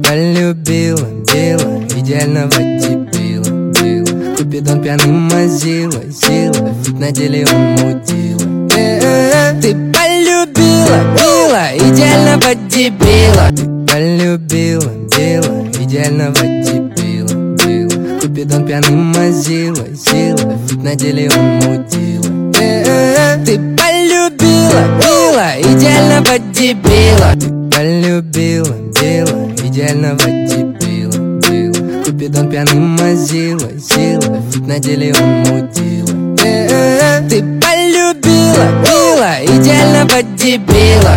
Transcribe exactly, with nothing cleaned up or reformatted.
полюбила, била, идеального дебила, била. Купидон пьяным мазила, сила, ведь на деле он мудила. Э-э-э. Ты полюбила, била, идеального дебила. Ты полюбила, била, идеального дебила, била. Купидон пьяным мазила, сила, ведь на деле он мудила. Э-э-э. Ты полюбила, била, идеального дебила. Ты полюбила, била, идеального дебила, била. Купидон пьяным мазила, сила, ведь на деле он мудила. Э-э-э. Ты полюбила, била, идеального дебила.